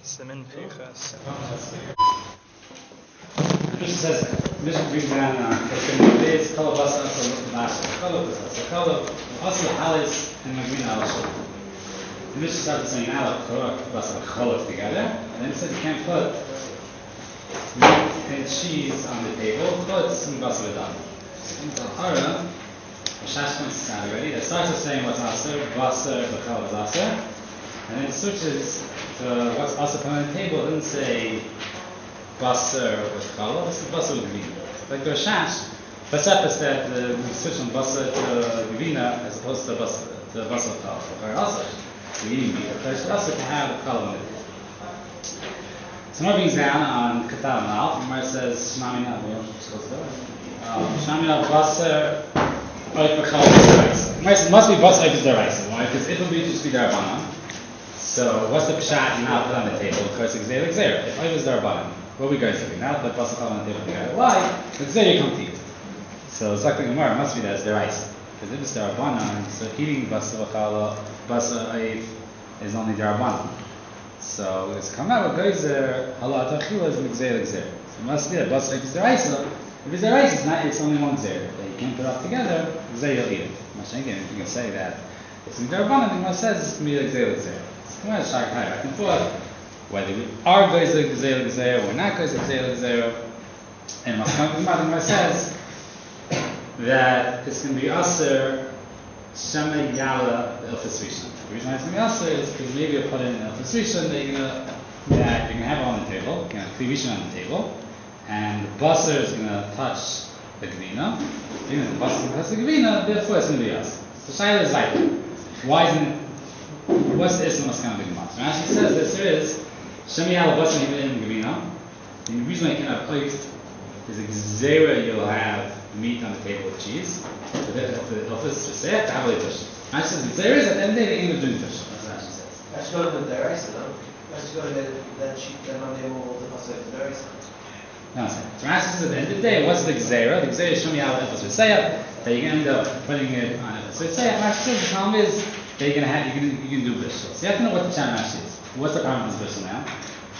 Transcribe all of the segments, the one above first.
Simin Pinchas. Mishnah says, Mishnah brings down it's Kol Basa Asa Basa. Kol Basa Kol Asa Halis and Magvina Alashon. The Mishnah started saying Alak, Korok, Basa, Cholok together, and then it said you can't put meat and cheese on the table. Chutz and Basa V'dam. In the Hara, Shash points this out already. It starts with saying what's Aser, Basa, B'chal is Aser, and then it switches to what's Aser put on the table. It doesn't say Basar with challah, this is basar with gvina. Like the Rashash, Basar that we switch from basar to gvina as opposed to basar with challah. Or also, we're eating meat. There's basar to have challah in it. So more brings down on Katal Mal, where it says, Shmami Nav, Shmami Nav basar, oif v'challah v'daraisa. It must be basar oif v'daraisa. Why? Because it will be just be darabanan. So what's the pshat you now put on the table? Of course, it's If oif is darabanan. What are we going to do? Now put basar on the table together. Why? It's there you come to eat. So it's like the Gemara, must be that it's deraisa. Because if it's derabanan, so eating basar v'challah, basar oif is only derabanan. So it's come out with geyser, halat achila is gzeir. So it must be that basar oif is deraisa. If it's deraisa, it's only one gzeir. That you can't put up together, gzeir you'll eat it. Again, you can say that it's derabanan, the Gemara says it's going to be gzeir. So the Gemara is shark back and forth. Whether we are going to gzeir, we're not going to gzeir, and Maskam Gemara says that it's going to be aser shemay yala elfis rishon. The reason why it's going to be aser is because maybe you'll put in elfis rishon that you're going to have on the table, you're going to have kli rishon on the table, and the basar is going to touch the gvina. The basar is going to touch the gvina, therefore it's going to be aser. So Shaila is right. Why isn't it? What's the Islam Maskam Gemara? So Rashi says this there is Shemi Yala Basar in Gvina. And the reason why you cannot have oif is a gzeira you'll have meat on the table with cheese. But if the office just say to have a fish. Rashi says the gzeira is at the end of the day the English doing fish. That's what Rashi says. Let's go to the deraisa though. Let's go to that sheet that on the wall the pasuk the deraisa. No, so Rashi says at the end of the day, what's the gzeira? The gzeira is Shemi Yala Efes V'Seyah, that you're going to end up putting it on Efes V'Seyah. Rashi says the problem is that you can do bishul. So you have to know what the Pshat Rashi is. What's the problem with this bishul now?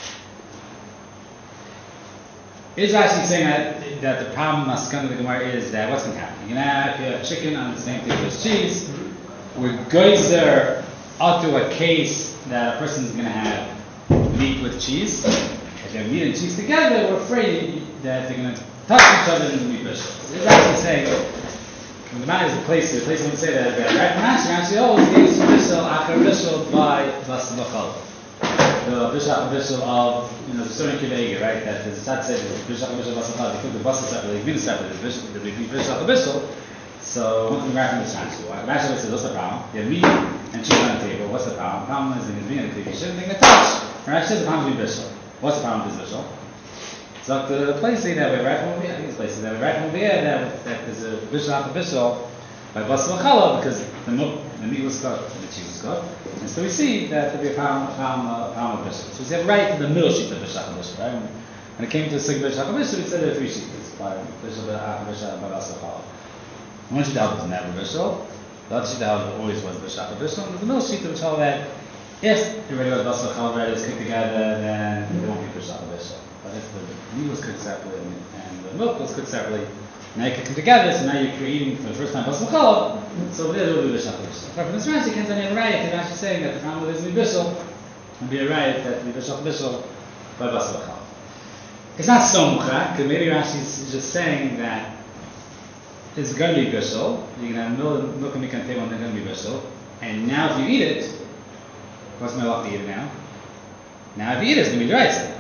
Is Rashi saying that the problem Maskam of the Gemara is that what's going to happen? You're going to have chicken on the same table as cheese. We're geyser onto a case that a person's going to have meat with cheese. If they have meat and cheese together, we're afraid that they're going to touch each other and it's going to be bishul. So is Rashi saying when the man is the place won't say that right from Rashi always gives bishul after bishul by basar v'challah. The bishul of the certain kivega, right? That the Tzad said bishul basar v'challah. They put the basar separately, the separately, the bishul. So one thing right from this Rashi. Rashi says what's the problem? You have meat and cheese on the table. What's the problem? The problem is in the beginning of the shouldn't think to touch. And Rashi says the problem is bishul. What's the problem with this bishul? So the place that we right from over here, I think it's places that we right from over here that there's a bishul after bishul by basar v'challah because the meat was cooked and the cheese was cooked, and so we see that there'll be a problem of bishul. So we have right to the middle sheet of bishul after bishul, right? When it came to sig bishul after bishul, we said there are three sheets by bishul after bishul by basar v'challah. One sheet that was never bishul, the other sheet that always was bishul after bishul, and the middle sheet which held that if the regular basar v'challah bread is cooked together, then there won't be bishul after bishul. But if the meat was cooked separately and the milk was cooked separately, now you cook them together, so now you're creating for the first time basar v'challah, so there will be bishul after bishul. Apart from this Rashi, you can't tell me a riot that Rashi is saying that the problem with this bishul would be a riot that will be bishul after bishul by basar v'challah. It's not so muchak, because maybe Rashi is just saying that it's going to be bishul, you're going to have milk and meat on the table and they're going to be bishul, and now if you eat it, what's my luck to eat it now? Now if you eat it, it's going to be deraisa.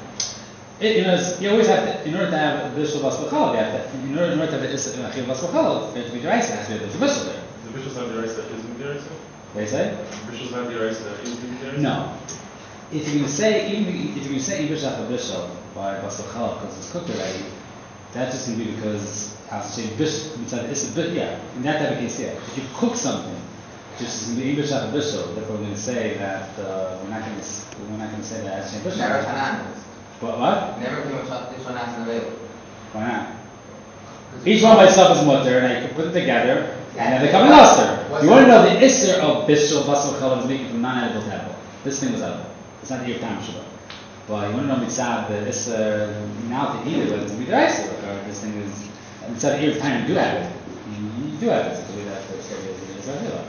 You always have to, in order to have bishul basar v'challah, in order to have the achil basar v'challah, there has to be deraisa, has to be the bishul there. The bishul's not deraisa, is it deraisa? They say? The bishul's not deraisa, is it deraisa? No. If you're going to say bishul after bishul by basar v'challah because it's cooked already, that's just going to be because I was saying bishul, it's a bit, yeah. In that type of case, yeah. If you cook something, just going to be bishul after bishul, therefore we're going to say that we're not going to say that as bishul. Never Tanan. What? Never came up this one as an available. Why not? Each one by itself is mutter, and you can put it together, and then they come in aser. You want to know the isser of bishul basar v'challah is making from non-edible to edible. This thing was edible. It's not the time Shabbat. But you want to know mitzad the Isser now to eat it, whether it's midrash or this thing is instead of every time you do have it, you do have it. So we have to say it's a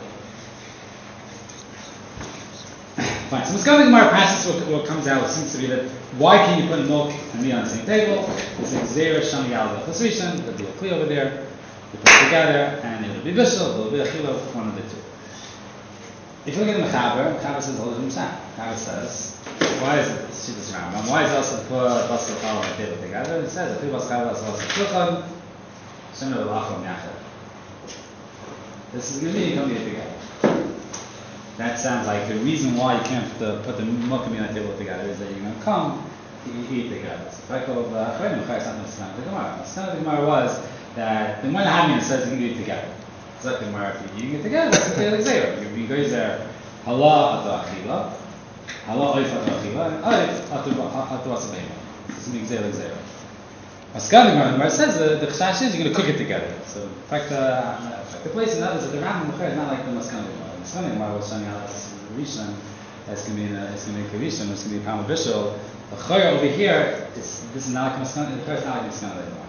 fine. So Miskal Gemara passes what comes out seems to be that why can you put milk and meat on the same table? It's like zera shani al chasrishan. There'll be a kli over there. You put it together, and it'll be bishul. It'll be a chilo, one of the two. If you look at the Mechaber says hold it himself. Mechaber says, why is it Shittas Rambam? Why is it also to put basar chal on the table together? It says, "Afi basar chal basar shulchan, shemna v'lachom yachad." This is going to be together. That sounds like the reason why you can't put the milk and meat on the table together is that you're going to come, you eat together. So if I call the Achronim, Chayes not necessarily the Gemara. The Gemara was that the one having says you can eat together. It's like the Gemara, if you're eating it together, that's a clear exer. You're going there, Hala atu achila, Hala oif atu achila, and oif atu asabema. It's an exer. Maskal Gemara says the chashash is you're going to cook it together. So in fact, the place in others, the Rambam is not like the Maskal Gemara. The Maskal Gemara was showing out this Rishon, that's going to be a Rishon, it's going to be a Pam Bishul. The Choyer over here, this is not like Maskal Gemara, it's not like Maskal Gemara.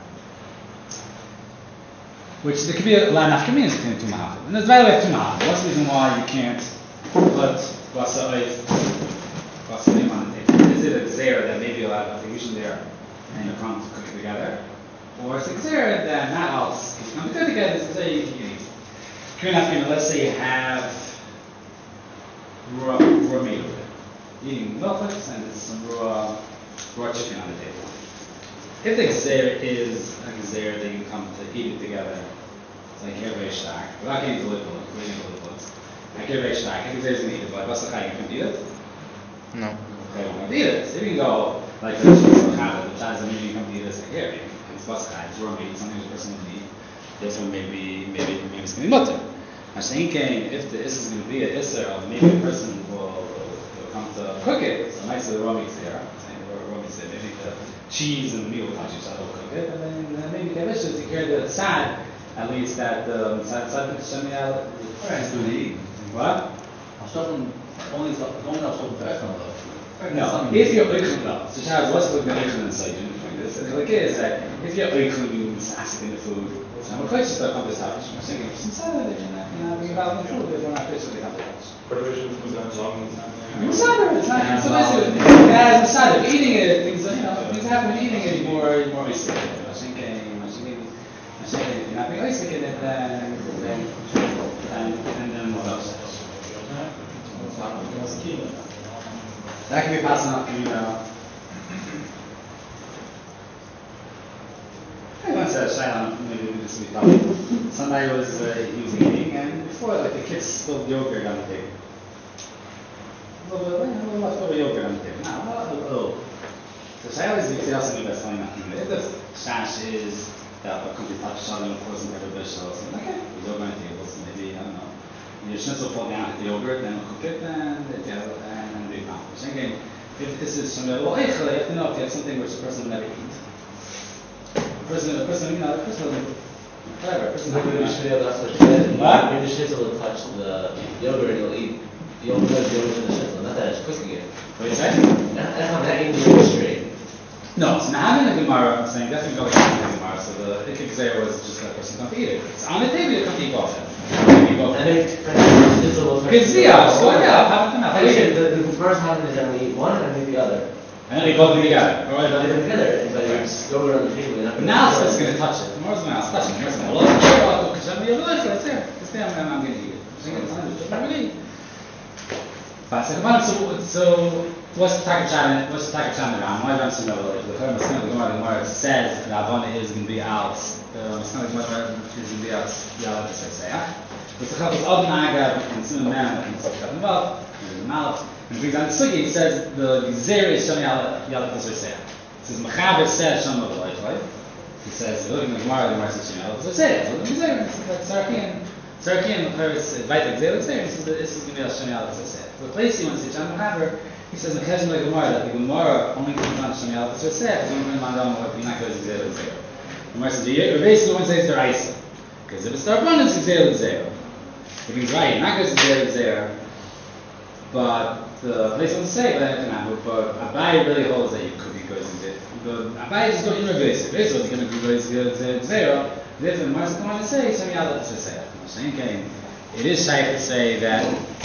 Which there could be a lot of nafkamis between two mahafim. And there's by the way two mahafim. What's the reason why you can't put basa oif on the table? Is it a gzera that maybe you'll have a division there and you come to cook it together? Or it's a gzera that not else. If you come to cook together, it's a gzera you can eat. Nafkamis, let's say you have raw meat with it. Eating milkflakes and there's some raw chicken on the table. If the gzera is a gzera that you come to eat it together, it's like here very stark. Without getting the lip bullets. Like here very stark. If the gzera is going to eat it, like basachai, you can eat it? No. Okay, you can eat it. So if you can go like the chachad, the chaz, maybe you come to eat this like here. It's basachai, it's raw meat, something the person would eat. This one maybe it's going to be mutter. I'm saying if this is going to be an isser of maybe a person will come to cook it, so next to the raw meat's there. Maybe the cheese and the meat will touch each other, will cook it, and then maybe Kavish to hear the side, at least that the side of Shemiel is to eat. What? Only no, if you're oichlim, no. So Charles, what's the oichlim inside you? The like is that if you're oichlim means asking the food, so I'm quite sure come to this house. I'm saying some salad, and you're about the food, if we're not fish, they come to us. Masada, it's not. So basically, as Masada, eating it, things happen. Eating it, you're more basic. I'm saying, if you're not being basic in it, then what else? That can be passing off. I once had a shayla, maybe this will be tough. Somebody was eating, and before, like the kids spilled yogurt on the table. A little leftover yogurt on the table. No, a little. So shayla is the also that's telling nothing. If the shash is that a complete touch shot and of course in the vegetables, okay, the yogurt on the table, so maybe I don't know. Your schnitzel fall down at the yogurt, then cook it, and they come. So again, if this is from the you have to know if you have something which a person would never eat. A person would whatever. A person Maybe the schnitzel will touch the yogurt, you'll eat the yogurt in the schnitzel, not that it's cooking it. What do you say? That's not that eating the straight. No, so now having the Gemara, I'm saying definitely go like the Gemara, so the Ikik Zeh was just that person come to eat it. It's on the table, you come to eat both. The first happen is that we eat one and then we eat the other. And then we both together. Alright, but they're together, but it's yogurt on the table. Now it's going to touch it. Tomorrow's going to touch it. Tomorrow's going to it's there. It's there, I'm going to eat it. It's not really. So what's the type of challenge? What's the type of challenge around? Why don't you know? The Gemara says the Avon is going to be out. It's not like Gemara is going to be out. Yalla to say, It's the Chavos Od Naga and Simon Man and Sokhat Mouth and the mouth. And brings down the Sugi. It says the Gzeri is Shem Yalla to say. It says Mechaber says Shem Yalla to He says looking at the Gemara says Shem Yalla to say. So the Gzeri is like Sarakian, it's Vaitek Gzeri. He says this is going to be Shem Yalla to say. The place he wants to say Shem Mechaber. He says in Chesed the Gemara that the Gemara only comes on Shem Yalla to say because we're going to find out you're not going to Gzeri. The Gemara says you basically want to say it's the Raisa because if it's the Rabban, it's Gzeri. It means right, not because it's there, but the place wants to say that but Abai really holds that you could be goes in it. But Abai just go in a goes. Goes was going to be goes zero. Therefore, Mars come on to say some yalla to say. It is safe to say that.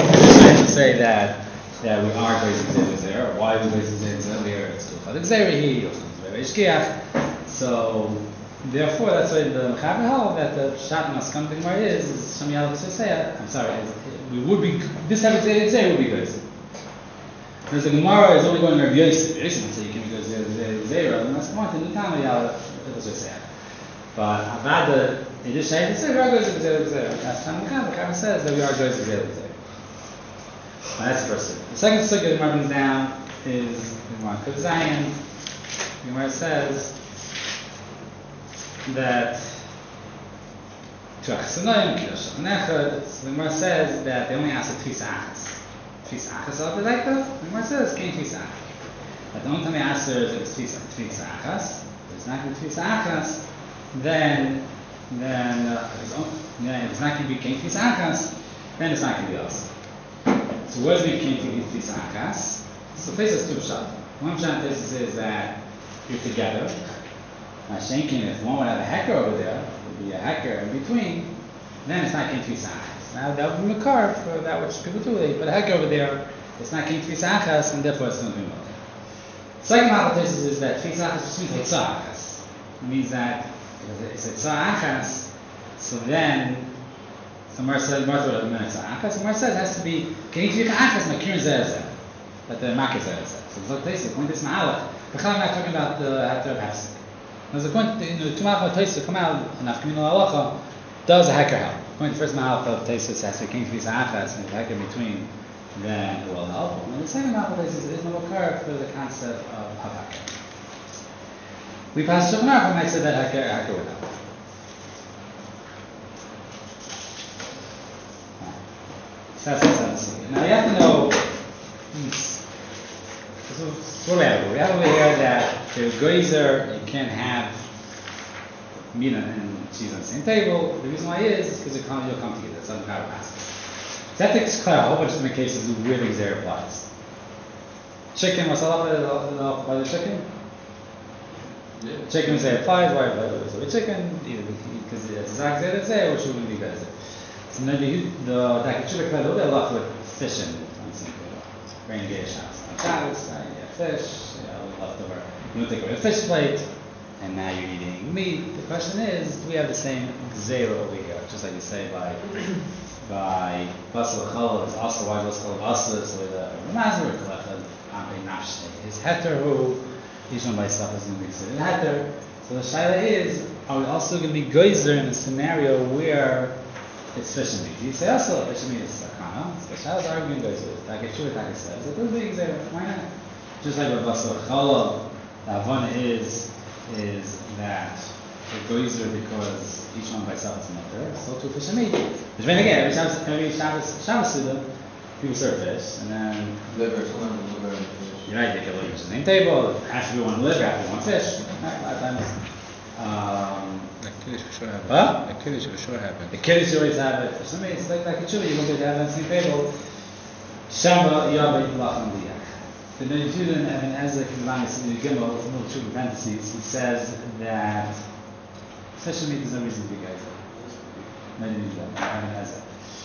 That we are goes in zero. Why we goes in zero here? It's too hard. Xerihi or very shkiach. So therefore, that's why the Mechaber held that the shot must come to Gemara is some yalla to say. I'm sorry. We would be this having zero would be good. Because the Gemara is only going to Rabbi Yosef. Yosef so you can go zero, and that's point in the time yalla it was say. But Avada, it is safe to say we are going to zero. That's time the Gemara says that we are going to zero. That's the first thing. The second sukkah the Gemara brings down is the Gemara Kuf Zayin. The Gemara says that the Gemara says that they only ask a Tfisa Achas. Tfisa Achas of the Lekta, the Gemara says, Kain Tfisa Achas. But the only time they answer is if it's Tfisa Achas. If it's not going to be Tfisa Achas, then if it's not going to be Kain Tfisa Achas, then it's not going to be us. So what does it mean Kain Tfisa Achas? So Tfisa is two pshat. One pshat is that you're together. Now Shenkin, if one would have a hacker over there, would be a hacker in between, then it's not Kain Tfisa Achas. Now that would be makar for that which people do. They put a heck over there. It's not Kain Tfisa Achas, and therefore it's going to be mutter. Second hypothesis is that Tfisa Achas just means Hitzah Achas. It means that it's Hitzah Achas, so then Mar says Martha would have been Hitzah Achas. Mar says it has to be Kain Tfisa Achas Makir Zeh, but the Makir Zeh. So it's like this. The point is Ma'alach. We're not talking about the Hatter of Hefsek. There's a point. The two Ma'alach to come out and Afkamino Halacha does a hacker help. Going to the first Mahalach of Tesis has to Kain Tfisa Achas and the hacker between, then it will help. And the second Mahalach of Tesis is no makar for the concept of hacker. We pass to Gemara from said that hacker would help. So that's what I'm saying. Now you have to know. So what do we have over here? We have over here that the geyser you can't have Mina and cheese on the same table. The reason why is because you'll come together. That's how the Gemara passes. That takes clear a whole bunch of different cases where the Xer applies. Chicken, what's up by the chicken? Yeah. Chicken Xer applies, why with chicken? Either because it's Zag Xer or shouldn't be better. So then the Dakachuvik had a little bit of luck with fishing on the same table. Rain Gay shots. On Shabbos, you have fish, leftover. You don't take away the fish plate. And now you're eating meat. The question is, do we have the same gzeira over here? Just like you say by basal challah is also why basal challah so the Ramazur collected ampe nafshe. His heter who each one by itself is going to be considered heter. So the shaila is, are we also going to be geyser in a scenario where it's fish and meat? You say also fish and meat is sakana. So the shaila is arguing geyser. Like says, it does be gzeira. Why not? Just like with basal challah, the havana is that it goes there because each one by itself is another. So too fish and meat. Which means again, every Shabbos Suda, people serve fish, and then Liver, someone liver and fish. You're right, they can live at the same table. Half of you want liver, half of you want fish. Right? A lot of times. The Kiddush for sure happens. Huh? The Kiddush for sure happens. The Kiddush always have it. For some reason, it's like a chili, you won't be able to have it on the same table. Shamba Yabay Lacham Diyak. The Nijud and Evan Ezek in the Manis in the Gimel, little true parentheses, he says that fish and meat is no reason to be geyser. Evan Ezek.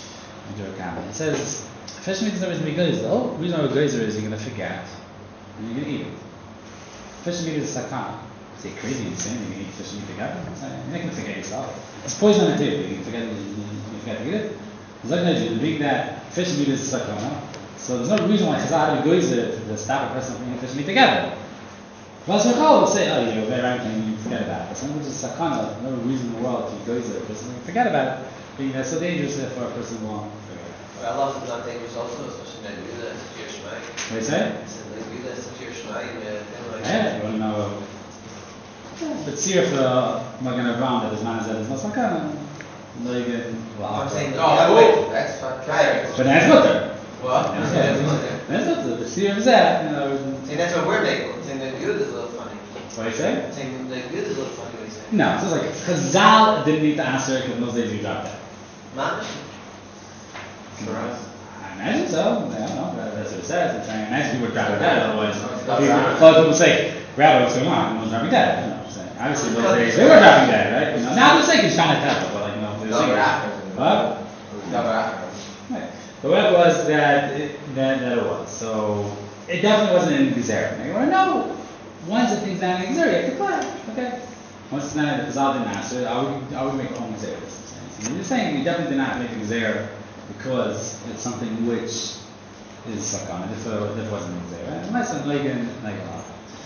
He says fish and meat is no reason to be geyser. The whole reason why we're geyser is you're going to forget and you're going to eat it. Fish and meat is a sakana. Is it crazy insane? You can eat fish and meat together? You're not going to forget yourself. It's poison on the table. You forget to eat it. It's like the being that fish and meat is a sakana. So there's no reason why Chazal had to go to stop a person from eating fish and meat together. Once we will say, oh, you're very right, and you forget about it. But sometimes it's sakana, no reason in the world to go to a person and forget about it. Being that's so dangerous, therefore a person won't forget about it. Well, Allah is not dangerous also, especially in the Yudah, it's a pure shmai. What do you say? It's in the Yudah, it's a pure shmai. Yeah, you want to know. But see if Magen Avraham that his man is that is not sakana. No, you get. I'm saying the Oh, other way. that's fine. But that's butter. What? That's butter. The seer of that, See, that's what we're making. Saying the Yudah is a little funny. What do you say? Saying the Yudah is a little funny what you say. No, it's just like Chazal didn't need to answer because most days you dropped that. Mamish? I imagine so. I don't know. That's what it says. It's saying, imagine people dropping dead, otherwise, people say, Rabbi, what's going on? No one's dropping dead. You know what I'm saying? Obviously, in those days, they were dropping dead, right? You know, now they're saying he's trying to tell, but like, you know, they're saying, what? Right. The web was that it was. So it definitely wasn't in Gezerah. Now you want to know, once it things down in Gezerah, you have to clarify. Okay. Once it's not in the Chazal didn't answer, I would make a own Gezerah. So you're saying you definitely did not make a Gezerah because it's something which is Sakana, if it wasn't in Gezerah. Unless I'm like a lot.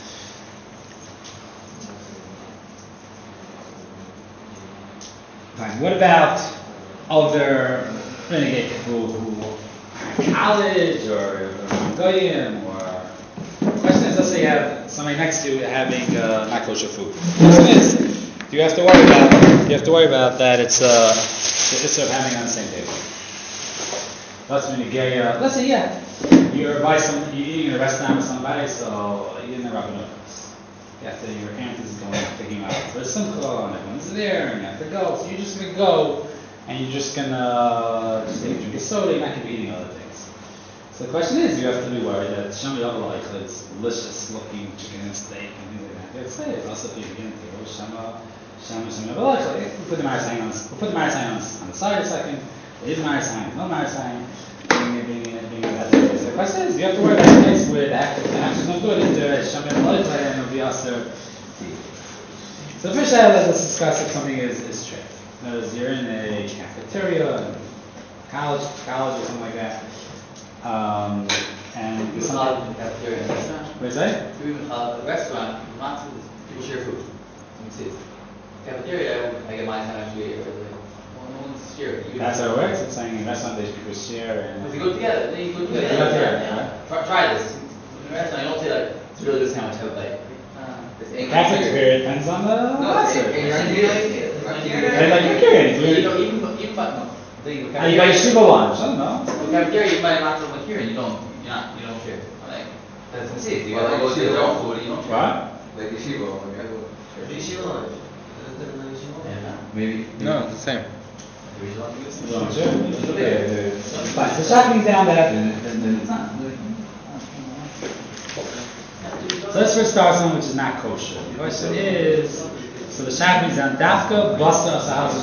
Fine. What about other renegade people who are in college or goyim or question is, let's say you have somebody next to you having not kosher food. The question is, you have to worry about that it's the issue of having it on the same table. Let's say you're eating in a restaurant with somebody, so you're in the Rabbanut. After your aunt is taking you out for simcha and everyone's there and you have to go, so you're just gonna go and you're just gonna take a drink of soda, you're not gonna be eating other things. So the question is, you have to be worried that Shami Yabalai is delicious looking chicken and steak and things like that. They would say it's also if you begin to go Shama Yabalai. We'll put the Marasayim on the side a second. There is Marasayim, no Marasayim. Being that. So the question is, you have to worry about a place where the action's not good, is there Shami Yabalai and it'll be also. So the first let's discuss if something is trick. In other words, you're in a cafeteria, college or something like that, and Even in cafeteria and restaurant. What is that? Even a restaurant, not to people share food. Let me see. Cafeteria, I get my time actually. No one's sharing. That's how it works. It's saying in restaurant days people share and. If you go together, then you go together. Yeah. Try this. In a restaurant, you don't say like it's a really good sandwich. Have like. Cafeteria depends on the. No, it's like you're even but no. You got yeshiva lunch. I don't know. Well, cafeteria, you might not feel like hearing. You don't share. Like that's insane. You gotta go to your own food. You don't share. What? Like yeshiva, Yeshiva lunch. Maybe. No, it's the same. Fine. So shot means down that. It's not. So let's first start with something which is not kosher. The question is, so the shot means down dafka basa asahaz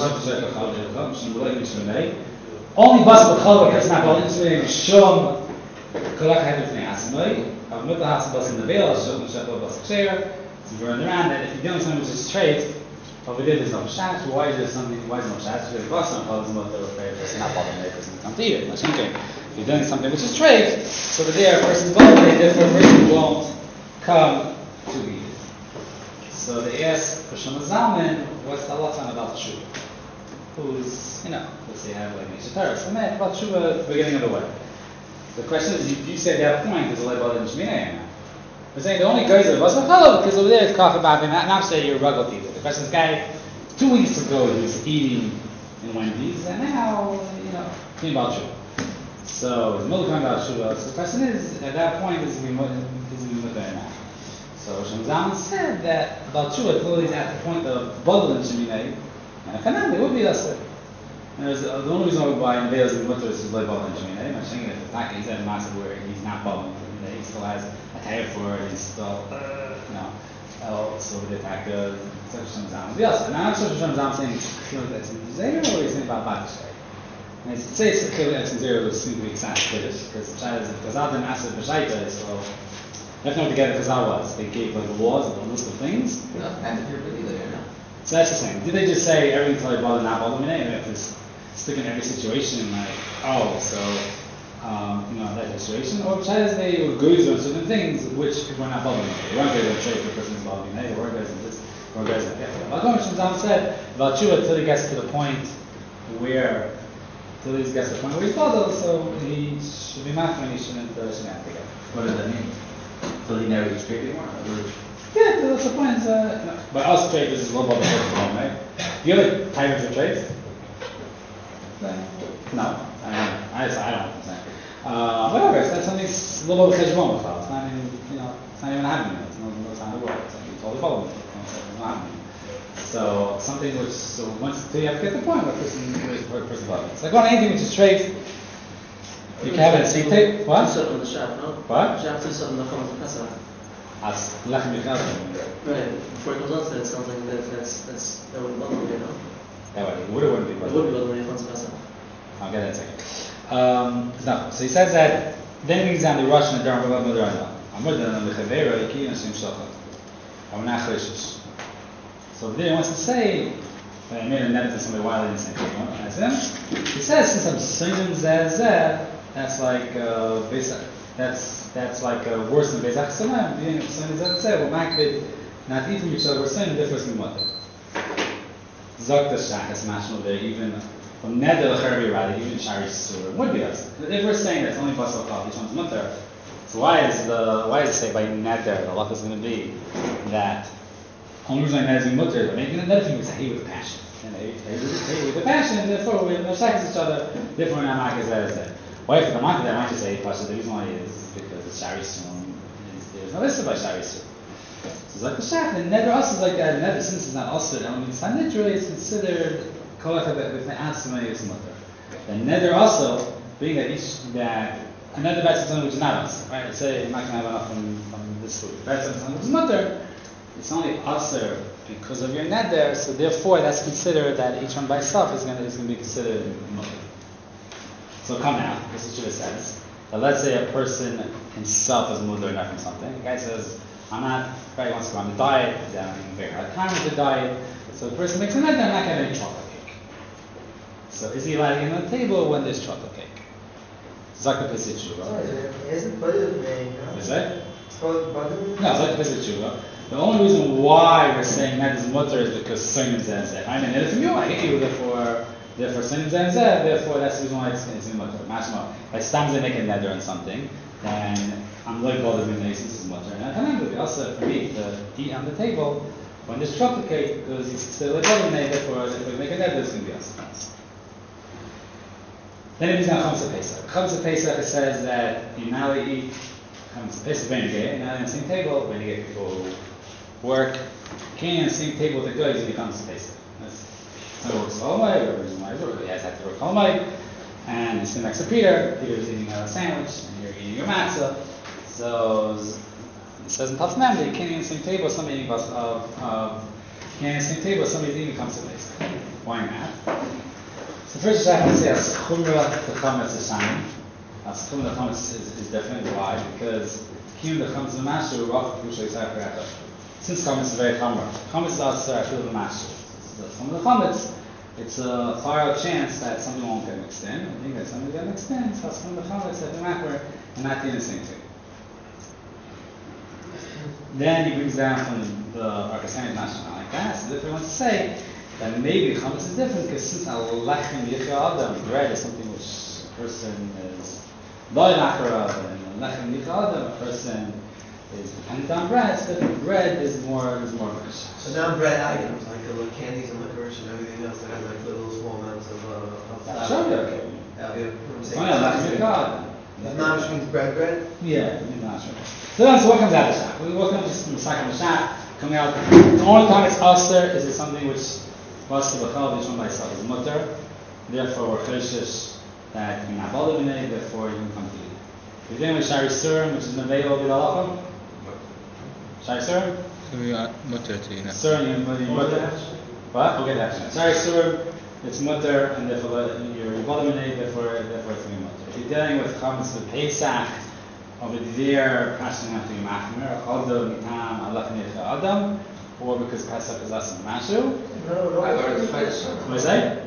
only basa b'chalva is not bal inshmei shum kolach had b'fnei asimai av muta has basa in the veil shum shachol basa ksher. So we're around that if you're doing something which is straight, over there there's no shash. Why is there something? Why is there no shash? Because basa and is not the person not bothering the person to come to eat it. If you're doing something which is straight, so over there a person's bothering, therefore a person won't come to eat it. So they ask for Shlomo Zalman, what's the halacha about tshuva? Who's, let's say you have like Nishatara, so man, about tshuva at the beginning of the way. The question is, you say at that point, there's a label in Shminei. We're saying the only guys that was because over there it's kafir bab, and not say you're rugged to it. The question is, guy, 2 weeks ago he was eating in Wendy's, and now, thinking about tshuva. So it's milk about tshuva. So the question is, at that point, is he mutter now? So Shlomo Zalman said that about tshuva, clearly is at the point of bottle in Sheminei, and a kanan, they would be us. The only reason why in Veils in mutter is like bottle in Sheminei. I'm saying that the fact he's at a massive where he's not bottling in Sheminei, he still has a tire for it, he's still, so the attack of Shlomo Zalman. Yes, and I'm not sure Shlomo Zalman saying clearly that's in Zayah, or he's saying about Batishay. And to say it's clearly that's in Zayah would seem to be exact Kiddush, because the child is Chazal didn't ask the B'shaita, so. That's not together because I was. They gave like the laws and a list of things. So that's the same. Did they just say everything's like bother, not bother me? They have to stick in every situation like, that situation. Or China's they were good on certain things which were not bothering me. They weren't going to trade for a person's bothering me. They weren't guys in this, weren't guys in that. Like Shlomo said about tshuva till he gets to the point where he's bothered, so he should be mad when he shouldn't have to get. What does that mean? So he never eats straight anymore? Yeah, that's the point. But us traders is a little bit of a right? Do you have a timer for trades? No, I don't. Whatever, that's something a little bit of a cheshbon with. It's not even, it's not even happening. It's no time to work. It's all the problem. It's not happening. So something once you have to get the point where a person loves it. It's like on anything which is trade. You can have it in the same table. What? Do something on the Shabbat, no? What? Shabbat do something on the Chomer Pesach. As lechem yechadam. Right, before it comes on to that, it sounds like that would bother me, no? That wouldn't be. It would be bothering me on Pesach. I'll get that in a second. No. So he says that then he brings down the Russian and Durham Bavad Moderna. Amudana Mechavera Yeki Nashim Shachar. Amunach Rishish. So there he wants to say, I made a net to somebody while in the same thing. As him, he says since I'm singing zeh, that's like that's like worse than Bezach Salam. Being singing zeh, well, makbid not eat from each other. We're saying the difference in mother. Zok the shach is national there even. From Neder Cherbi Radi, even Shari Sur would be us. If we're saying that only Basal Kal, each one's mutter, so why is it say by Neder the law is going to be that only reason Neder is mutter is by making a Neder thing is hate with passion. And hate with the passion, and therefore we're going to sex each other, therefore we're not making that. Why if the market that might just say Pasha, the reason why is because the Shari Sur there's no issue by Shari Sur. So it's like the Shach, and Neder also is like that, Neder since it's not also, I mean Sanitra is considered with the answer is mutter. The neder also, being that another bet something which is not us, right? Let's say I'm not going to have enough from this food. Bet something which is mutter, it's only usher because of your neder, so therefore that's considered that each one by itself is going to be considered mutter. So come now, this is what it says. That let's say a person himself is mutter enough from something. The guy says, I'm not, right, he wants to go on the diet, he's having a very hard time with the diet, so the person makes a neder, I'm not going to have any chocolate. So is he allowed to get on the table when there's chocolate cake? Zaka Pesach Tshuva. Isn't butter made, no? Is it? It's called butter. No, Zaka Pesach Tshuva. The only reason why we're saying that is mutter is because Sonim Zenzeh. I mean, from you, I hate you, therefore Sonim Zenzeh, therefore that's the reason why it's in mutter. Mashma. Like Stamze make a neder on something, then I'm like bothered with this is mutter. And I can also for me to eat on the table when there's chocolate cake because it's still like bothered me, therefore if we make a neder, it's going to be us. Then it is now Chamsa Pesach. Chamsa Pesach it says that you now eat Chamsa Pesach Benegay, and now on the same table, when you get people who work, can't on the same table with the guys eat Chamsa Pesach. That's how it works all the way, or the reason why it works. He has to work all the way, and he's sitting next to Peter. Peter's eating a sandwich, and you're eating your matzah. So it says in Tafnam that you can't eat on the same table, somebody eating can't eat on the same table, somebody's eating Chamsa Pesach. Why not? So first I want to say as Chumrah the Chametz is shining. As Chumrah the Chametz is different. Why? Because Kiyum the Chametz the Mashu Rach Kushay Sarkarata. Since Chametz is very Chumrah. Chametz is also a field of Mashu. So Chumrah the Chametz, it's a far out chance that something won't get mixed in. I think that something will get mixed in. So as Chumrah the Chametz that the Makwer and not doing the same thing. Then he brings down from the Arkasanic Mashu like that. So therefore he wants to say that maybe chametz is different because since lechem yicha adam, bread is something which a person is loy nacharav, and lechem yicha adam, a person is dependent on bread. So bread is more rich. So non-bread items like the little candies and licorice and everything else that have like little small amounts of That should be okay. It's only lechem yicha adam. Mamish means bread. Yeah, not sure. So what comes out of the shop? We're working on just from the second of the shop coming out. The only time it's aser is it something which Basa B'chal, each one by itself is mutter. Therefore, we're choshish that you're not bothered with it, therefore you can come to it. You're dealing with Shari Surim, which is Neveil B'dalacha. Shari Surim? So we are mutter to you now. Surim, you're mutter. What? We'll get that. Shari Surim, it's mutter, and therefore you're bothered with it, therefore it's going to be mutter. If you're dealing with chametz with Pesach, over there, passion have to be machmer, Adam, Mitam, Alach Nechta Adam, or because Pesach is us in Mashu. I learned to fight. What is that?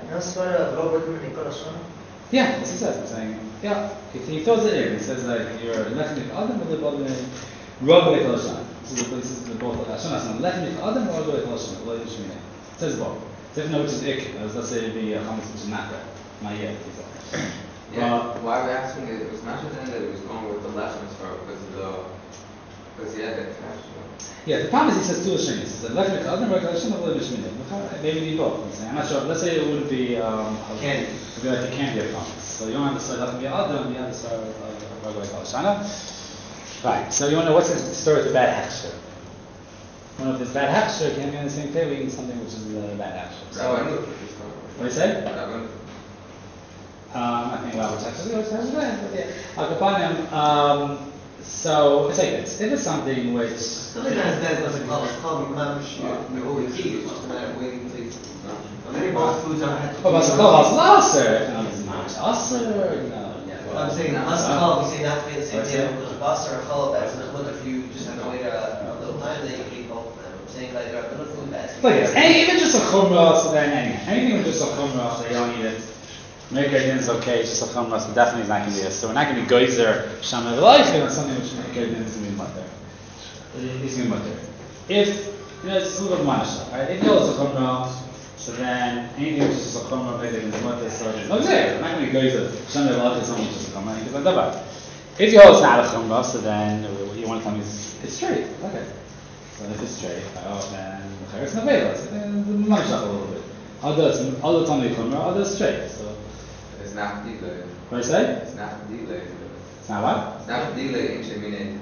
Yeah, that's what it says. I'm saying, yeah. If he fills it in, he says like you're lechem adam or lebadin rog lekol. This is the both Hashem. It's not lechem adam or rog lekol. It says both. It's different which is ik. Let's say it'd be a chametz which is not yet. Yeah. Why are we asking it? It was not just that it was going with the lechem because he had that cash. Yeah, the problem is he says two Lashonis. He says lechem adam or lekol Hashem. Maybe you both. I'm not sure. Let's say it wouldn't be candy. It'd be like a candy of chametz. So you don't understand lechem adam. You understand rog lekol Hashem. Right. So you want to know what's the story with the bad hechsher? Well, if it's bad hechsher, it can't be on the same table eating something which is bad hechsher. So, what do you say? I think Robert actually was but yeah. Akapanim, so it's like this. If it's something which I think that's what's called mamash. You always eat. It's just a matter of waiting till you. Many both foods are had to. but it's called Lasser, it's not Lasser, I'm saying masakal, we say not to be the same table because basar or challah that's not much if you just have to wait a little time then you can eat both of them. I'm saying like there are little food that's like this. Even just a chumrah, so then anything with just a chumrah, so you don't eat it. Make is okay, it's just a chumrah, so definitely it's not going to be this. So we're not going to be geyser, shaman v'loich, on something which make is going to be mutter. It's going to be mutter. If, it's a little bit manasha, right? If you're a chumrah, so then anything which is just a chumrah, make is mutter, so there's no geyser. We're not going to be geyser, shaman v'loich, something which is a chumrah, because I'm dabar. If you hold it's not a chumrah, so then what you want to tell me is it's straight. Okay. So if it's straight, then the chayr's nevela. So then the money shop a little bit. Other tell me chumrah, other straight. So it's not delay. what do you say? It's not delay. It's not what? It's not delay in Shemini.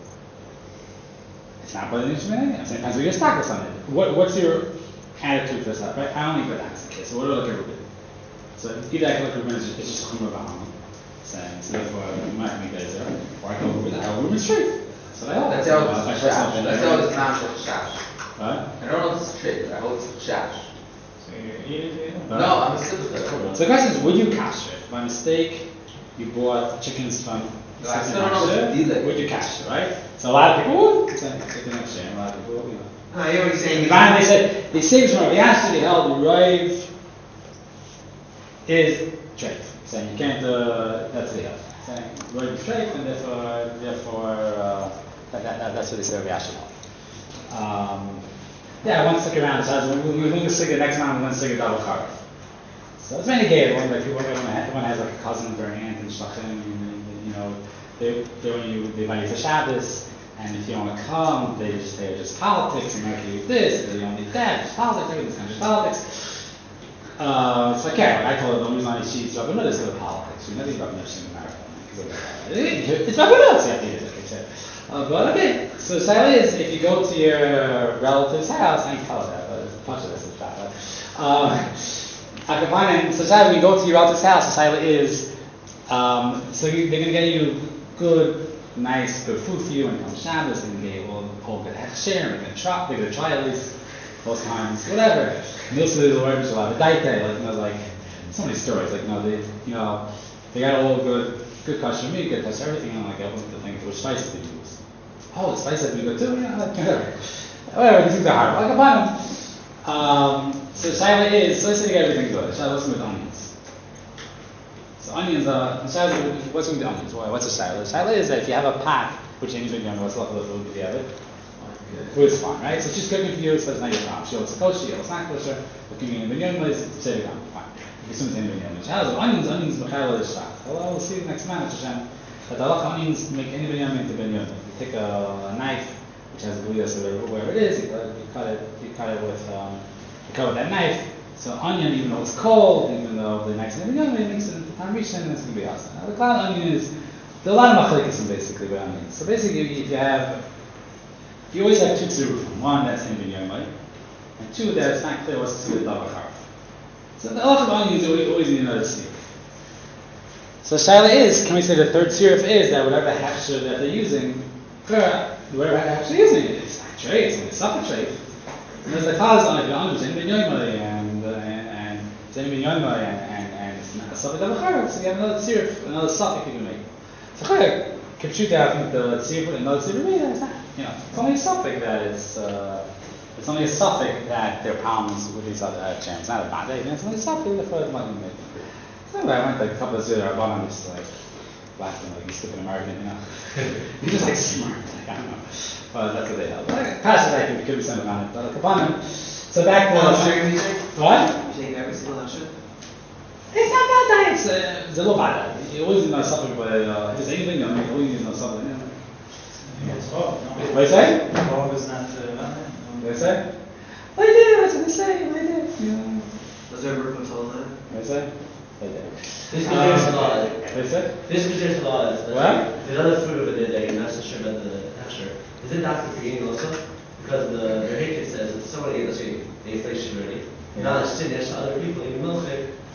It's not putting in shemini. I'm saying depends what your stock is on it. What's your attitude for stuff, right? I don't think that's the case. So what do I look at Reuben? So either I can look at Reuben, it's just chumrah b'hamah. So therefore, you might be geyser, or I can look at Reuben straight. So I hope Let's say it's shash. Let's say it's not shash. What? I don't know if it's straight, I hope it's shash. So you're eating? No, I'm a sipper. So the question is, would you kasher? By mistake, you bought chickens from No, I still don't know if it's delay. would you kasher, right? So a lot of people would, it's a chicken kasher, a lot of people, No, you're already saying. Finally, they said, they say from Rabbi Yassi, they held the Raiv is treif. Saying you can't, that's the hell. Saying Raiv is treif, and therefore, that's what they say Rabbi Yassi held. Yeah, one stick around, so we're going to stick it next time, we're going to stick a double card. So it's many gay, like people, everyone has like a cousin or an aunt and shachim, and they invite you for Shabbos, and if you don't want to come, they're just politics, America you this, they don't need that, just politics, everything's kind of politics. It's like, yeah, I told them, the reason I eat cheese, Rabbi Nutt is for the politics. We never eat Rabbi Nutt in America. It's Rabbi Nutt, so you have to eat it, like I said. But okay, so the Shaila is, if you go to your relative's house, I ain't tell her that, but it's a bunch of this is bad. So Shaila, when you go to your relative's house, the Shaila is, so they're going to get you good, nice, good food for you when it comes Shabbos, they're going to get you all good hechsher, they're going to try at least, those times, whatever. And also there's a word which a lot of daite, like so many stories, they got all good kosher meat, good kosher everything, and like I opened the thing, which spices did you use? Oh, the spices we good too, whatever, these things are hard. Like a bottom. So Shaila is, so let's say you get everything good. Shaila, what's with onions? So onions are, Shaila, what's with the onions? What's a Shaila? Shaila is that if you have a pot, which anybody knows what's left of the food if you have it, food's fine, right? So she's cooking for you, so it's not your problem. She holds kosher, she holds not kosher, cooking in binyan is say the fine. You assume it's in binyan. Shaila is onions, mechayla is shach. Well, we'll see next man, Hashem. But the onions make any binyan into binyan. You take a knife, which has a gluteus or whatever it is, you cut it with, you cut with that knife. So onion, even though it's cold, even though the knife's in the binyan, you mix it into parmesan and it's going to be awesome. Now the cloud onion is, there are a lot of machlekes basically with onions. So basically, you always have two tzirufim. One that's in binyan, and two that's not clear what's the double carve. So the lot of onions always need another tziruf. So Shaila is, can we say the third tziruf is that whatever hechsher that they're using, whatever hechsher they're using, it's not trade, it's only a supper trade. And there's the cause on it, it's in binyan and it's in binyan and it's not a supper double carve, so you have another tziruf, another suffix you can make. So Kipshuta, I think the tziruf, another tziruf made, it's not, it's only a suffix that it's only a suffix that there are problems with these other germs. It's not a bad idea, it's only a suffix that the money made. So I went like a couple of years ago, I just like laughing like he's stupid American, He's just like smart, like I don't know. But that's what they held. Past I think could be something on it. But Kapanim. So back to what? You take every single hechsher? It's not bad diet, it's a little bad diet. You always need no supplement, but if it's anything, you always need no supplement. It's hard, no? What do you say? Hard is not nothing. What do you say? What do you do? That's what they say. What do you do? Does there ever control that? What do you say? This considers a lot. What do you say? This considers a lot. What? There's other food over there that you're not so sure about the texture. Is it not good for eating also? Because their hatred says that someone ate, let's say, they ate sugar already. Now it's sitting next to other people eating milkshake.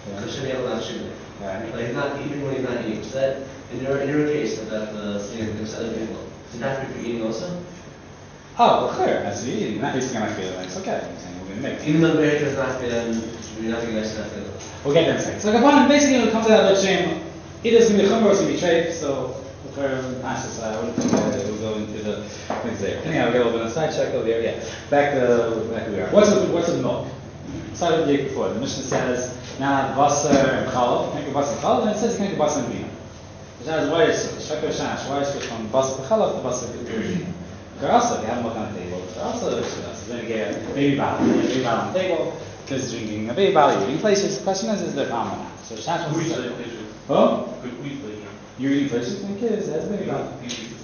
Yeah. Hashem Yel not shooting. Right. But he's not eating when he's not eating. So that, in your case, that the thing is other people, does that have to be for eating also? Oh, well, clear. As you're eating, not basically not feeling it's okay. I'm saying we're going to make it. Even though the Be'er is not feeling, you're not going to not feeling. We'll get there in a second. So Kabbalah, basically, when it comes to that Shem, either it's going to be Chumrah or it's going to be Treif, so we'll pass this. I wouldn't think that we'll go into the next day. Anyhow, we'll get a little bit of side check over here. Yeah. Back to where we are. What's with milk? Started with the day before. The Mishnah says, now Basar and Challah. You can't go Basar and Challah, and it says you can't go Basar and Vina. Which has why is switch. Shakar Shanash, why is switch from Basar to Challah to Basar to Vina? Also, if you have milk on the table, also there's going to get a baby bottle. You have a baby bottle on the table, kids drinking a baby bottle, you're eating places. The question is there problem or not? So the Shanash wants to say, oh? You're eating places from kids, that's a baby bottle.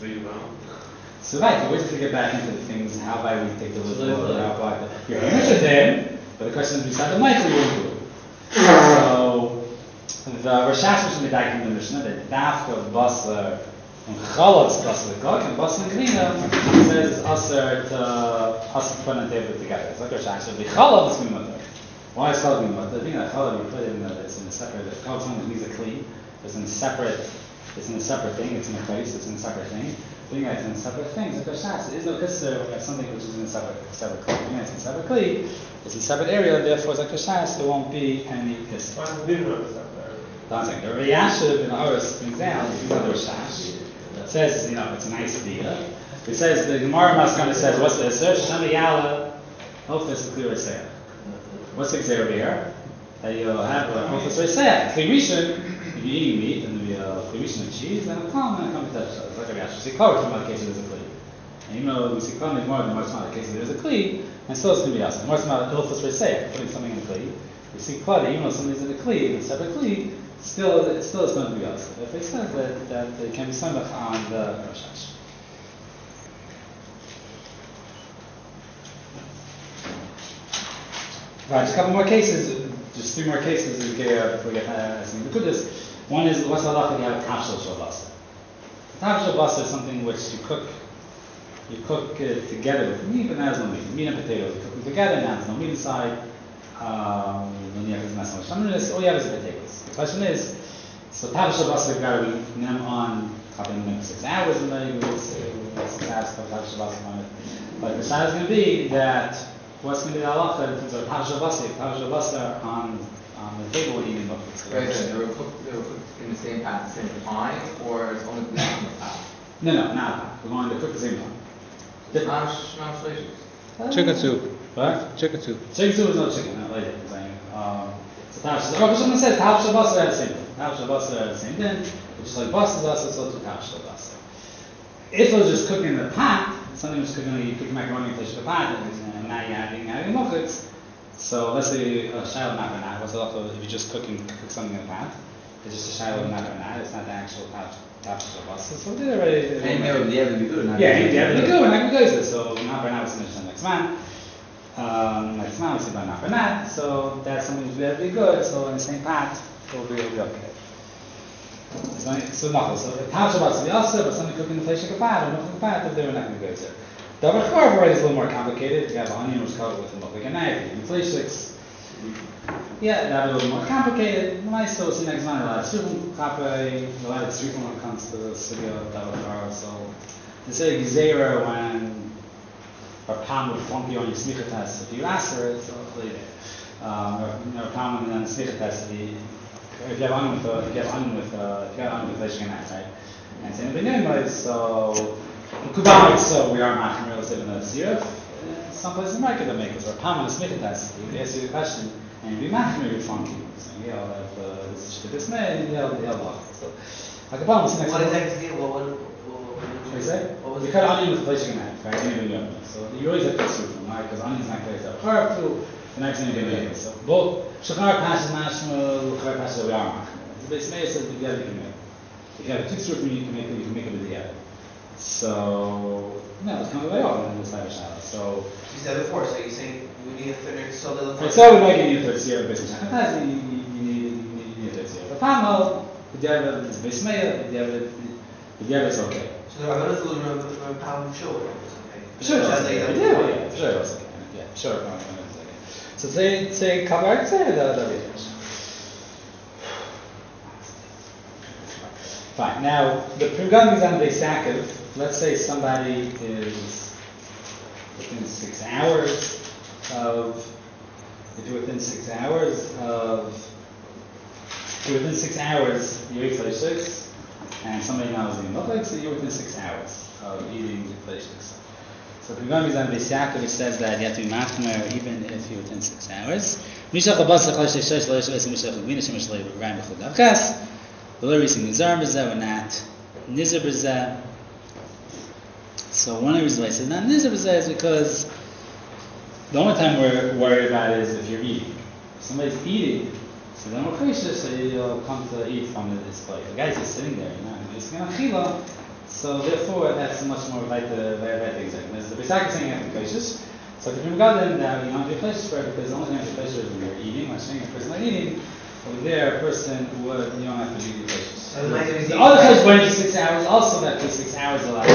So right, but wait till we get back into the things, how by we take the little how by your image is there, but the question is beside the mic, we won't do it. So the Rashash was going to back in the Mishnah that Dafka Basar and Chalot's Basar the cook and Basar and Kvina says it's Aser to put on the table together. It's like Rashash. So the Chalot is Gmimutter. Why is Chalot Gmimutter? The thing that Chalot we put in it's in a separate. Chalot something needs a clean. It's in a separate thing. It's in a place. It's in a separate thing. Being that it's in a separate thing, it's like Rashash. There is no kisser when you have something which is in a separate clean. Being that it's in a separate clean, it's in a separate area. Therefore, it's like Rashash. There won't be any kisser. That's like the Riyashiv in Oris brings down, if you know the Rashash, it says, it's a nice idea. It says, the Gemara Maskana says, what's the Isser? Shana Yala, Hofis Kli Reseah. What's the Isser over here? That you'll have a Hofis Reseah. Kli Rishon, if you're eating meat, and there'll be a Kli Rishon of cheese, then it'll come and come to touch. It's like a Riyashiv. See, Kavod from the case there's a Kli. And even though we see Kavod more than what's not the case there's a Kli, and still it's going to be us. And what's not Hofis Reseah, putting something in a Kli. We see Kavod, even though something's in a Kli, in a separate Kli, still is going to be us. If it says that it can be samach on the Rashash. Right, just a couple more cases, just 3 more cases before we get something. We could just, one is, what's the halacha if you have a tafshel shalbasa? Tafshel shalbasa is something which you cook it together with meat, but now there's no meat. Meat and potatoes, you cook them together, now there's no meat inside. Then you have not so much tamarinus, all you have is the potatoes. The question is, so Tav Shabbos we've got to be them on maybe 6 hours and then 6 hours for Tav Shabbos on it. But the shot is going to be that what's going to be the halacha in terms of Tav Shabbos are on the table when eating buffets. Right, so they were cooked in the same pan at the same time, or it's only the on the pan? No, not we're going to cook the same time. Chicken soup. What? Chicken soup. Chicken soup is not chicken, not later. So Tav Shabbos, someone says Tav Shabbos are the same thing. Tav Shabbos are the same thing, which is like Bas is also, so to Tav Shabbos. If it was just cooking in the pot, something was cooking, you cook macaroni in the pot, and now you're having mochitz. So let's say a shayla macaroni. What's the halacha if you just cook something in the pot? It's just a shayla macaroni. It's not the actual Tav Shabbos. So they're already. And the other be good. Yeah, the other be good. We're not going to go so macaroni was finished next month. Next month, we see by macaroni. So that's something which will be good. So in the same pot, it'll be okay. So Tav Shabbos will be also, but something cooking in the place of a pot or not in the pot, they were not going to go there. The Davar Chorv is a little more complicated. If you have onion which covered with milk like a knife, you play six. Yeah, that'd be a little more complicated. Nice, so see next month, a lot of tzrufim, a lot of tzrufim when it comes to the sugya of Davar Chorv. So they say Gezerah when a palm would flunk you on your smicha test. If you ask for it, so hopefully or palm and then smicha test. If you have onion with flesh and right? And same thing so Kubanik, so we are machmir, let's say in the siruf. Some places in America they make it, or palm and a smicha test. You ask you the question, and you be machmir, you're funky. Saying, this is this man, and he'll block it. So, like a palm, what exactly? What do you say? You cut onion with flesh and right? So you always have to tzrufim, right? Because onion's not great. So carb too. The next thing you're going to make. So both Shachar passes mashma, Char passes we are machmir. The base mayor says together you can make. If you have 2 tzrufim, you can make it together. So no, it's coming way off in this type of shadow. So you said before, so you say we need a third so right, so we might need a third seer based on shadow. You need a third seer. But panel, the David is base mayor, the David is okay. So the Rabbanah food from pound sure it's okay. Sure, yeah, sure it's okay. Yeah, sure. So say cover say that. Fine. Now, the Prugam is on the Sakiv. Let's say somebody is within 6 hours of, if you're within 6 hours of, if you're within 6 hours, you eat fleishiks, and somebody now is eating milk, so you're within 6 hours of eating fleishiks. So Prugam is on the Sakiv, which says that you have to be machmer even if you're within 6 hours. Mishach abasa choshe shesh lo yeshes mishach gvina shemesh lo ram b'chol davkas. We're not nizar b'zeh. So one of the reasons why I said not nizar b'zeh is because the only time we're worried about is if you're eating. If somebody's eating, so then we're cautious, so you'll come to eat from this plate. The guy's just sitting there, just going to chila. So therefore, that's much more like the things. As the Pesach is saying, you have to be cautious. So if you're going that you don't have to be cautious for it because the only time you're cautious is when you're eating. When saying a person not eating. Over there, a person would, you don't have to be cautious. So the other case went to 6 hours, also that for 6 hours allowed,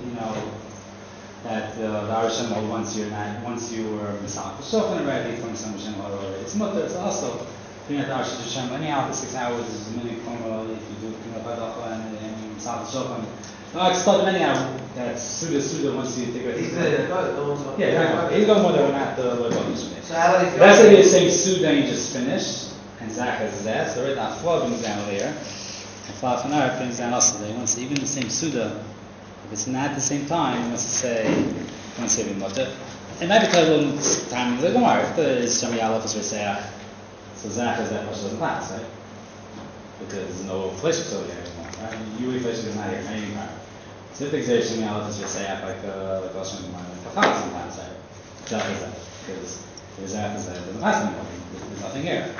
that the Arish Hashem once you were Misal Shochan already, from some Hashem already, it's mutter, it's also, doing at the Arish Hashem, anyhow, the 6 hours is many formal, if you do Pinot Hadacha and Misal Shochan. No, I stop anyhow, that's Suda, once you take it. He's the, yeah, he's going more than not the Lord. So how about if you're that's the same Suda you just finished. And Zach is that, so right now Flaw brings down there. And Flaw Fanar brings down also. They want to say, even the same Suda, if it's not at the same time, he wants to say Bimota. It might be a little time of the Gemara. If the is Shami Aleph is Reseach, so Zach is that much doesn't pass, right? Because there's no flesh over here anymore, right? You eat flesh is not here, maybe not. So if the Shami Aleph is Reseach, like Goshen Gemara, like Kachal sometimes, right? Zach is that. Because if Zach is that, it doesn't pass anymore. There's nothing here.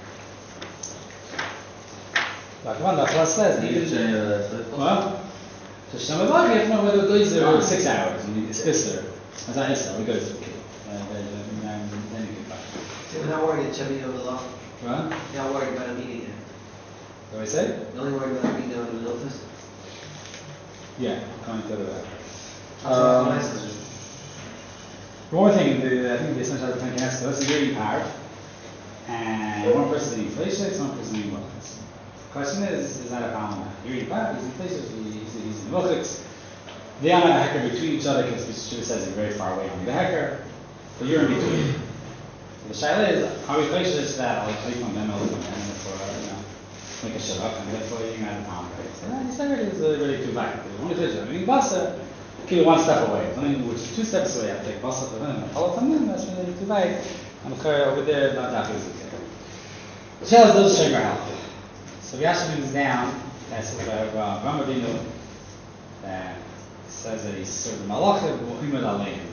Like one that says well, so some of us you have to know whether those are 6 hours. I mean, it's Isser. As I Isser, we go to then you can find. So we're not worried that Shabbat over the law. What? You're not worried about him eating it. What do I say? You're only worried about him eating it in the office. Yeah, according to that. That's One more thing, I think the essential thing is so let's say you're eating hard, and one person eating fleishiks, one person eating milchiks. The question is that a problem? You're eating hard, he's eating fleishiks, he's eating milchiks. They are not a hecker between each other because Shiva says you're very far away from the hecker, but you're in between. So the shaila is, are we fleishiks that like play from them or from them for make a shalak and therefore you're not a pound, right? So he said it is really too back. Only fleishiks, I mean basa. Kill one step away. Something which is 2 steps away, I take basa for him, follow from him, that's really too late. I'm over there, not that easy. The child does shomer help. So Yasha brings down, that's about Ramadino, that says that he served the malachim, Muhammad Aleim.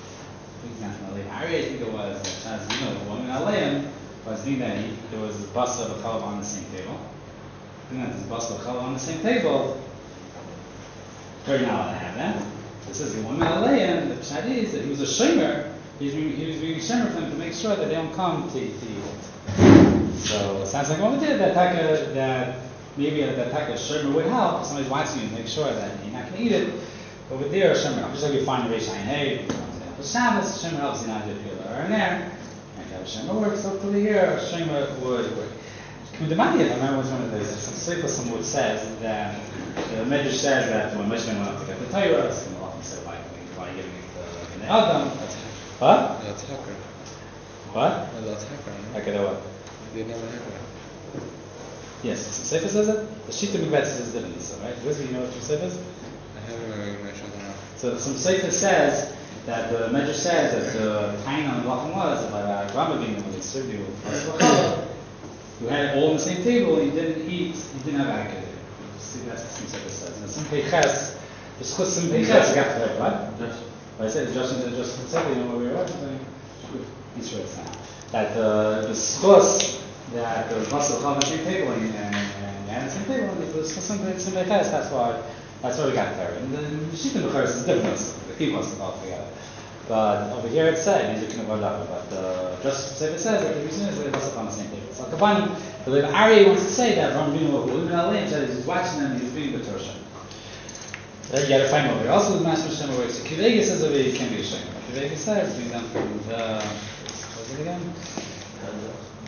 I think it was that Chaz, Muhammad Aleim was being that there was a basa of a chalav on the same table. Being that there's a basa of a chalav on the same table, you're not allowed to have that. It says the one Aleim, the pshat is that he was a shomer. He was being shomer for them to make sure that they don't come to eat it. So it sounds like over there that maybe that type of shomer would help. If somebody's watching you to make sure that you're not going to eat it. Over there, shomer helps. Just like you find the Reish Ayin Hey, the Shabbos, shomer helps you not to feel it. Or in there, and have a shomer works. Hopefully here, shomer would work. The Mani, if I remember, was one of those. Some would says that the Medrash says that when Moshe went up to get the Torah, some often said like why giving it to the Adam. What? That's hacker. What? That's hacker. Hacker the what? They never hacker. Yes, Sefer says it. The Shita Mikvet says differently, so right? Does you know what Sefer is? I haven't mentioned that. So some Sefer says that the Medrash says that the Kain on the Lachim was about Ramabin when they served you you had it all on the same table, you didn't eat, you didn't have alcohol. See, that's what some Sefer says. Now some Peiches, the Schus some Peiches got to what? But I said just Sefer, you know what we were watching? He's sure it's not. That the Schus that the Basel on the same table and you had the same table and the Schus some Peiches, that's why we got there. And the Shita Mecharis is different, the people are all together. But over here it said, you can avoid that, but just Sefer says that the reason is that they're on the same table. So Kavan, the Lev Aryeh wants to say that Ram Bino who even Aleim said he's watching them and he's being the Torah. You gotta find over here. Also the Master Shem works. Kivega says over here can be a Shem. Kivega says being done from the what's it again?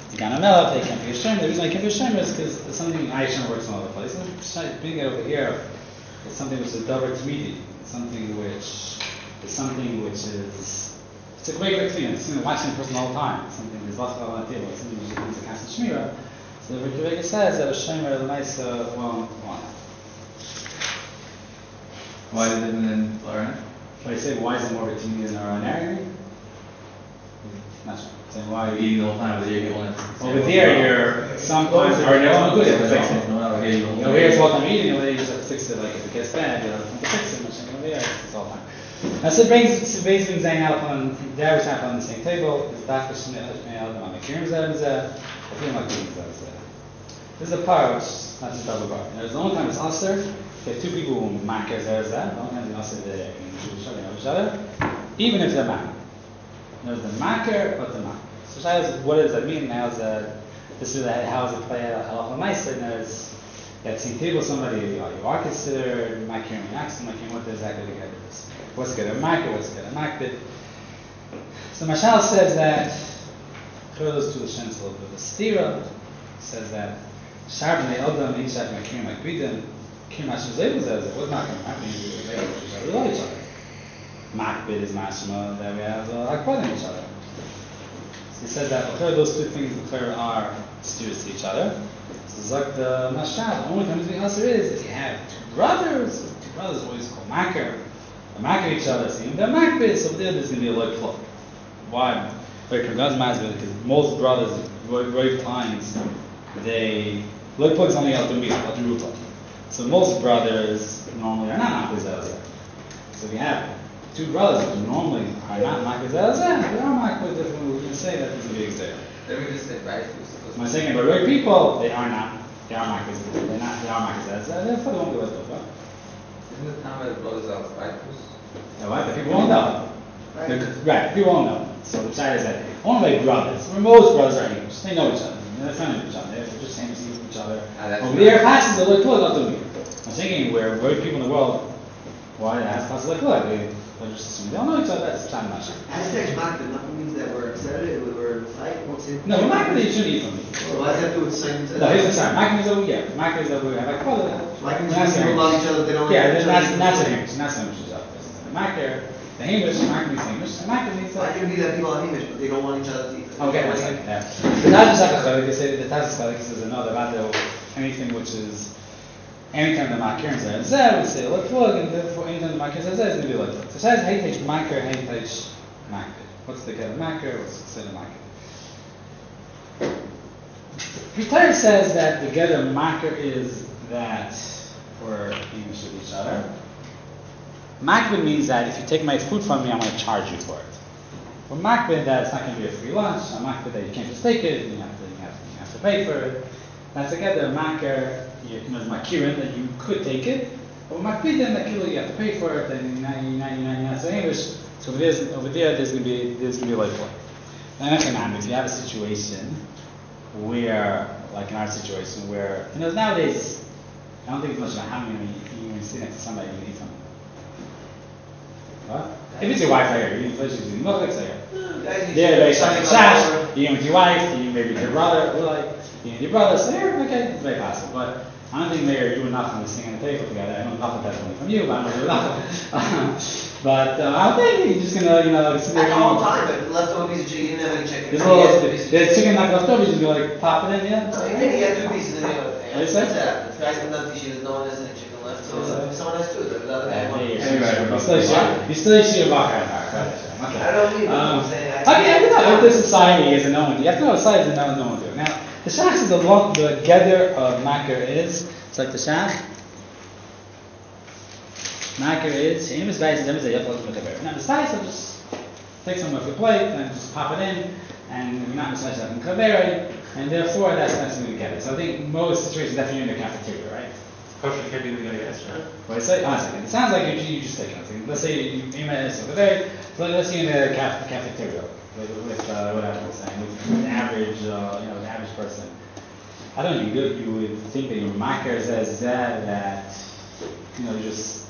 Ganamela, they can't be a shame. The reason I can't be a shame is because it's something Aisha works in all the places. Being over here is something which is double treaty. Something which is it's a great thing. It's watching a person all the time. It's something there's lots of on the table. It's something which is a constant shmira. So the Rebbe says that a shomer is a nice one. Why is it different than Lauren? But I say why is it more between than our area? Not sure. Saying why You're eating the whole time, but you're only. over there you're sometimes or no good at fix it. No, here you don't. Over here it's what I'm eating, over there you just have to fix it like if it gets bad, you have to fix it, much over there it's all fine. Now so it brings Zayn out on there we sat on the same table, it's back to Shmuel on the Kirim Zeh, I feel like doing Zeh. This is a part which not just double bar. There's the only time it's Aser, you have two people who mark as there is that, the only time it's Aser they know each other, even if they're marked. There's the marker, but the marker. So what does that mean? Now this is how does it play out halacha ma'aser? There's that same table somebody you are considered marker and action marker. What does exactly together is? What's together marker? What's together marker? So Mashal says that those two Lashons a little bit of a stira. Says that Sharbnei Adam Inshak Makim Makbidim Kim Hashem Zayim says what's not going to happen? We love each other. Makbid is mashma that we have akbad in each other. So he said that those two things are steers to each other. So like the mashal, the only time between us is if you have two brothers always called makar. They makar each other, so even they're makbid, so there's going to be a low plug. Why? Because most brothers, right times, they low plug is only out the root. So most brothers normally are not makbid. So we have two brothers who normally are not makbid, they are makbid. We're going to say that there's a big example. Let me just say, right? Am I saying, but right people, they are not. They are makbid. They are makbid. Therefore, they won't be like that. Isn't the time where the brothers are right? Now, what? The people won't know. Right, people won't know. So the side is that only my brothers, where most brothers are English, they know each other. They're friends with each other. They're just famous with each other. Over there, classes are like, look, not doing it. I'm thinking where right people in the world, why it has classes like, look, they're just assuming they don't know each other. That's time much. Hashtag makbid, nothing means that we're upset, we're in a fight, won't say. No, but makbid you shouldn't eat from me. So why does that have to do with saying? No, here's the sign. Makbid is that we have. Makbid is that we have. Like people love each other, they don't. Yeah, that's a Hamish. That's a Hamish is up there. Makar, the Hamish, Makar means Hamish, and Makar means. Why can it be that people are Hamish, but they don't want each other to eat? Okay, one second. Yeah. The Taz Shachach, they say the Taz Shachach says another about anything which is anytime the Makar is there, Zeh, we say look plug, and therefore anytime the Makar is there, it's going to be like that. So it says Heitesh Makar, Heitesh Makar. What's the Kedar Makar? What's the Kedar Makar? The Torah says that the Kedar Makar is that we're English with each other. Makbid means that if you take my food from me, I'm going to charge you for it. For makbid, that it's not going to be a free lunch. A makbid that you can't just take it, you have to pay for it. That's together makar, there's makirin that you could take it. But makbidim that you have to pay for it, and not so English. So over there, there's going to be like what? And if you have a situation where, like in our situation, where nowadays, I don't think it's much going to happen when you sit next to somebody you eat from. What? If it's your wife, I hear you. If it's your mother, I hear you. They're shash. You with your wife, you maybe with your brother, or like you and your brother. So okay, it's very possible. But I don't think they're doing nothing to sing on the table together. I know nothing that's coming from you, but I don't know nothing. But I don't think you're just gonna sit there. All the time, but leftover piece of chicken, you didn't have any chicken. There's chicken not left over. You just go like pop it in, yeah. So you had two pieces. What'd you say? The guys come down to Yeshiva, no one has any chicken left, so someone has two. The other guy won. You still see a rock. I don't mean I'm saying. I don't know if the society is a no one. You have to know society is a no one do. Now, the shach is the gather of makar is. It's like the shach. Makar is. Now, the spice will just take some of your plate and just pop it in, and you're not mismatched up in kaveri, and therefore that's going to get it. So I think most situations definitely in the cafeteria, right? Kosher can't be the guy extra. What I say? A second. It sounds like you just take it. Let's say you met us over there. So let's say in the cafeteria with whatever we're saying, with an average, the average person. I don't know. You would think that your marker says that you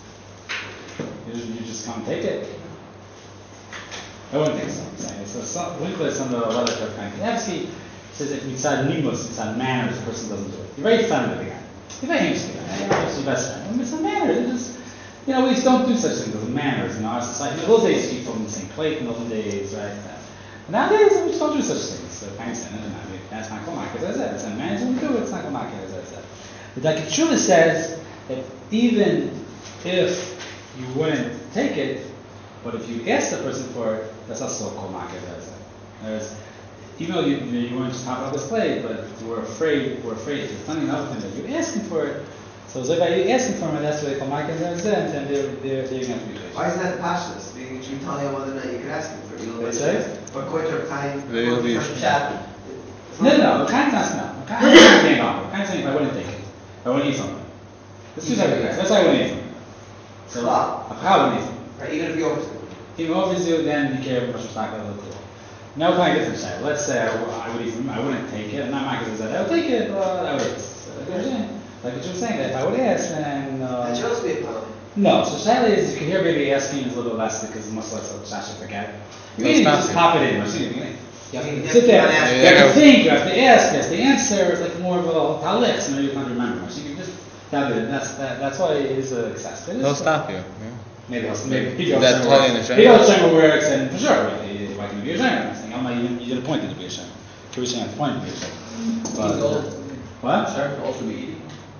just come take it. I wouldn't think so. I'm saying so. Winkler is on the letter of Kankanevsky. says if mitzad nimus, mitzad manners, the person doesn't do it. You're very friendly with the guy. You're very interesting guy. You're your best friend. And mitzad manners, it just, we just don't do such things as manners in our society. In those days, you eat from the same plate in those days, right? Nowadays, we just don't do such things. So, that's not Kolmak, as I said. It's not manners when we do it, it's not Kolmak, as I said. The Dakachula says that even if you wouldn't take it, but if you ask the person for it, that's also Kolmak, as I said. Whereas, even though you weren't just talking about this plate, but we're afraid if you're funny enough with him that you're asking for it. So if you're asking for it, that's where they come back and then they're going to be patient. Why isn't that passionless? You should tell you whether or not you could ask him for it. They say? For quite a time, Very quite a chat. No, kind of no. Kind of saying if I wouldn't take it. I wouldn't eat from it. There's two types of guys. That's why I wouldn't eat from it. So, I wouldn't eat from it. Right, even if you offers it. If he offers you, then you care much more stock of the cool. Now, kind of different side. Let's say I would eat from it. I wouldn't take it. I'm not my because I would take it, but I would. Like what you were saying, that if I would ask, then. That shows me a problem. No, so sadly is you can hear baby asking is a little less because it's much less of a shasha forget. You That's can not just it. pop it in. You have to sit there. You You have to think. You have to ask. You have to answer. It's like more of a talix. You can't remember much. You can just tell it. That's why it is a excess. He'll stop you. Maybe That Hashem Hashem works, and for sure, why can you be ashamed? I'm saying, you didn't point to be ashamed. You should have pointed to be ashamed. But what? Shark can also be eating.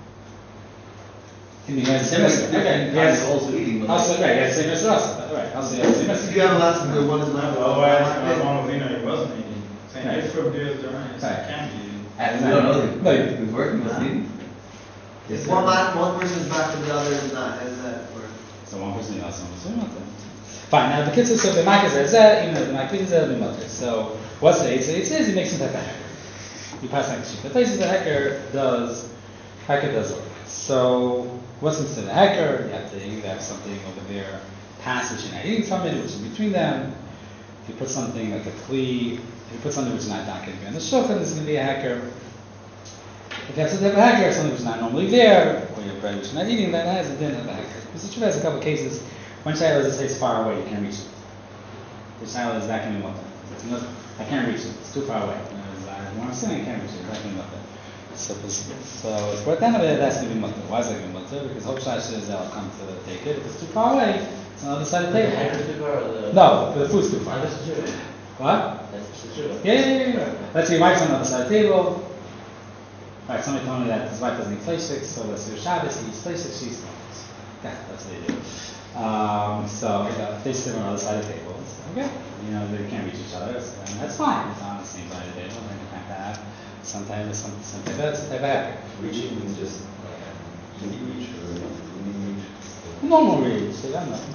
He has the same message. Okay, he has also eating. right, he has the same message also. Right, also he has the same message. If you have a lesson, the one is not. Otherwise, one was in, he wasn't eating. Saying Right. if from there, there Right. can't be eating. We don't know. No, Who's working, who's eating? If one person is back and the other is not, how does that work? so one person knows, one person not. Fine, now the kids so the mic is there, even though the mic is there, the mother. So what's the eight? It says he makes some type of hacker. You pass like the sheet. The places the hacker does work. So what's instead of hacker? You have to either have something over there pass which you're not eating from it, which is between them. If you put something like a kli, if you put something which is not going to be on the shulchan, this is going to be a hacker. If you have some type of hacker, something which is not normally there, or your bread which you're not eating, that has a din of a hacker. Mr. Chuba has a couple of cases. One child is it's far away, you can't reach it. The child is that can be mutter. I can't reach it, it's too far away. When I'm sitting, I can't reach it, that can be mutter. So it's for the end of it, that's going to be mutter. Why is that going to be mutter? Because hope Shash is they'll come to take it. If it's too far away, it's on the other side of the table. No, the food's too far. What? Yeah. Let's say your wife's on the other side of the table. Alright, somebody told me that his wife doesn't eat place sticks, so let's do Shabbos, he eats place sticks, she eats donuts. Yeah, that's what they do. So they sit on the other side of the table. Okay, they can't reach each other, and that's fine. It's on the same side of the table, and you can't have some type of hacker. Reaching means just can you reach or can you reach? Normal reach, so I don't know.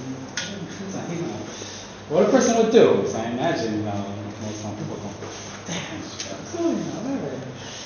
What a person would do, so I imagine, most some people go, damn, whatever.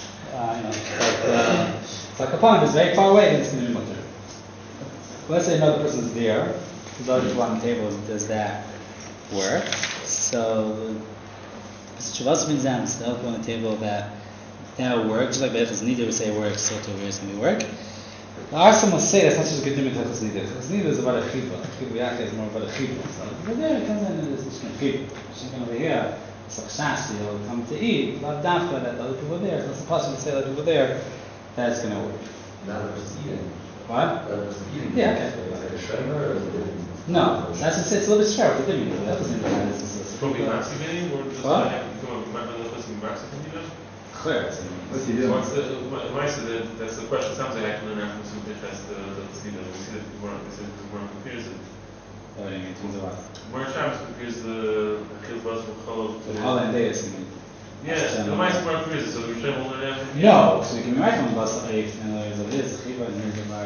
It's like a pond, it's very far away, then it's going to be mutter. Let's say another person's there, there's other people on the table, does that work? So, Mr. Chavas brings down the other people on the table that will work, just like Bechaz Nida would say it works, so too it's going to work. There are some who say that's not just a good limit to Bechaz Nida. Bechaz Nida is about a chibah. Chibah Yaka is more about a chibah. So, but there it comes in and there's this kind of chibah. Something over here, it's like Shashi, they'll come to eat, not dafka that other people are there, so it's possible to say other people there, that's going to work. Not a person eating. What? Not a person eating. Yeah, okay. Is it like a shremer or is it? No, it's a little bit straight with the dignity. That doesn't mean that it's Probably Mexican or just What? another person Mexican either? clear. What's he So doing? what's the that's the question. Sounds like actually an after some interest the Tzida. We see that we're compares it. What do you mean? Terms of what? More Shabbos compares the Achil Bas V'Cholov to All that day is yeah, the mice more compares it. So we should hold it out. no, so you can be right on bus eight and there's it is chiva and here's by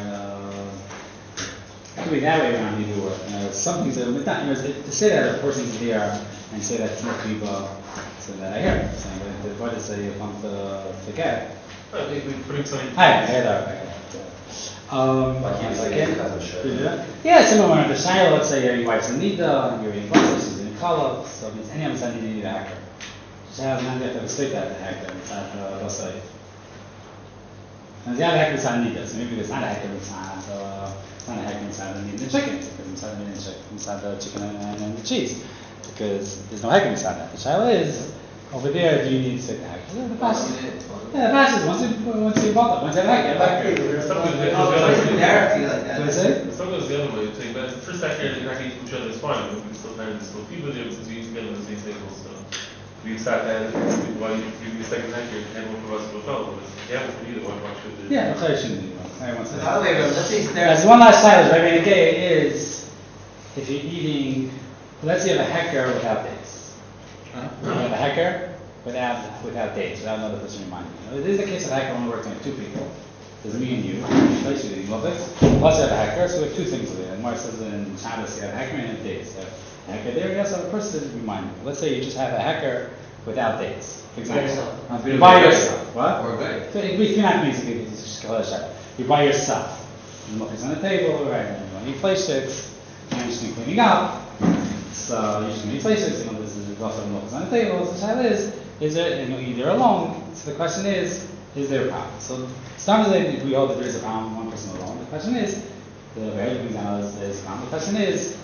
it could be that way around either way. Some things that to say that a person's there and say that it's not chiva, so that I hear it saying but what is say you want to forget. But we putting something. I heard that. Like you say, okay. it has a shremer. Yeah, similar when the Shiloh, let's say your wife's in Nida, you're eating process, she's in Kala, so it means any of us that need a hacker. She has not yet to state that the hacker inside the Basai. And the other hacker inside Nida, so maybe there's not a hacker inside it's not a hacker inside the chicken, because inside the chicken and the cheese. Because there's no hacker inside that. The Shiloh is Over there, do you need to say the hecker? The Pashas. Yeah, the Pashas. Once you bought it, once you have a hecker, you have a hecker. Sometimes No, it's like directly like that. What is it? Sometimes the other way, you take that first hacker and hacker each each other is fine, but we can still find still people there because we eat together on the same table. So we start that why you give me a second hacker and one for us for a fellow, but if you have one for either, why should there? Yeah, the shouldn't be one. Everyone So says. the other way around, let's say it's There's there. one last side of Rabbi Negei is if you're eating, let's say you have a hecker without dates. You have a hecker without dates, without another person reminding you. This is the case of hecker when we're working with two people. There's me and you, basically Mofik. Let's have a hacker, so we have two things over there. Mar says in Shabbos you have a hacker and a dates. You have a hacker there, you also have a person reminding you. Let's say you just have a hacker without dates. For example, you buy yourself. What? Or good. So if you're not basically, it's just called a shot. You buy yourself. You look on the table, right? And you want to eat play sticks. You're interested in cleaning up. So you're just going to eat play sticks. You know, this is also look on the table. So the shot is there, and you're either alone. So the question is there a problem? So sometimes we hold that there is a problem, one person alone. The question is, the very good example is a problem. The question is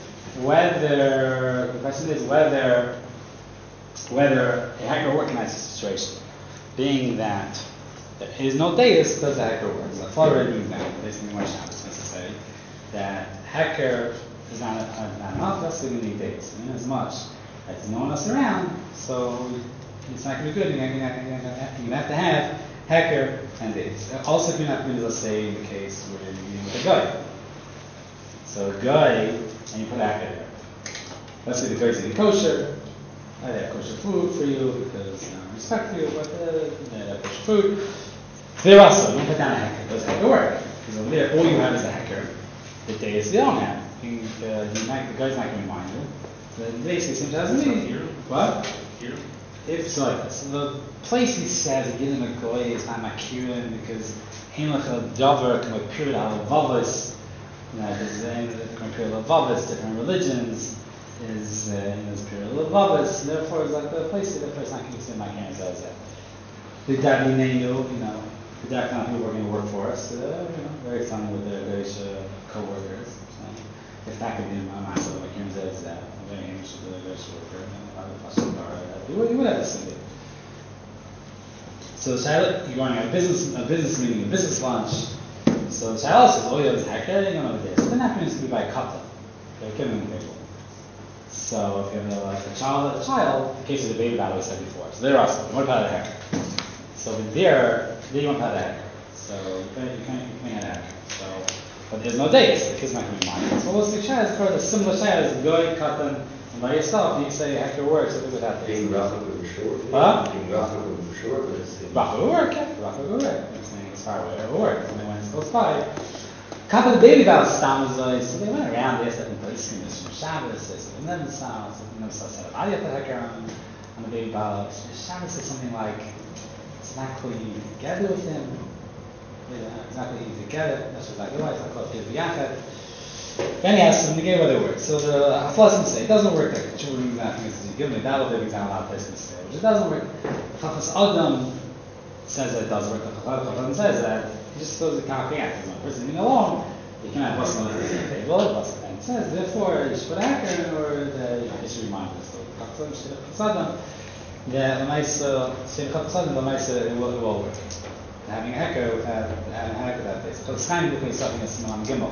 whether a hacker will recognize the situation, being that there is no deus, does the hacker work? So Florida brings down, basically more Shabbos necessary, that hacker is not enough, that's going to need deus. In as much as there's no one else around, so it's not going to be good. You're going to have to have hacker and deus. Also, if you're not going to, let's say, in the case where you're dealing with a guy. So a guy, and you put a hacker there. Let's say the guy's eating kosher. I have kosher food for you because I respect you, but I have kosher food. There also, don't put down a hacker. Does hacker work? Because over there, all you have is a hacker. The days you don't have. The guy's not going to remind you. So basically, sometimes It's not here. What? Here. It's like this. The place he says he gives him a goy is not makirin because Hemach Dover can make period halavavas. Because in period halavavas, different religions. Is period Lavavas, therefore it's like the place therefore it's not going to say my parents says that. The Davi Nenu, the Davi people are going to work for us, very fun with their various co-workers. So if that could be my master, my parents says that, very interested in the various worker, you would have to see it. So Charlotte, you're going to have a business meeting, a business lunch. So Charlotte says, oh yeah, this hacker, you know what it is. So then that happens to be by a couple. They're killing the people. So if you have a child, in the case of the baby battle we said before, so they're awesome. You want to have a hacker. So there you want to have a hacker. So you can't have a hacker. So, but there's no days, the kid's not going to be mine. So what's the child? For the similar child is go cut them, and by yourself you say hacker works, so without days. Being Rafa would be short. Huh? Being Rafa would be short, but it's Rafa will work, yeah. Rafa will work. I'm saying it's far away, it will work. And then when it's close by, couple of baby battle stamazoi, so they went around, they asked them place in this Shabbos, they said, and then the sound, said, I have to hacker on the baby battle. Shabbos is something like, it's not clear you need to gather with him, it's not clear you need to gather, that's exactly why, it's not called Yachad. Then he asked them to get whether it works. So the Haflasim say, it doesn't work like the children example, you give them a battle, baby example, a lot of places say, which it doesn't work. The Chafas Adam says that it does work, the Chafas says that he just throws the copy out. There's one person being alone. You cannot bust on the table. And it says, therefore, you should put a hacker in order that you should remind us. So, it will work. Having a hacker without this. So it's kind of something that's Malam Gimel.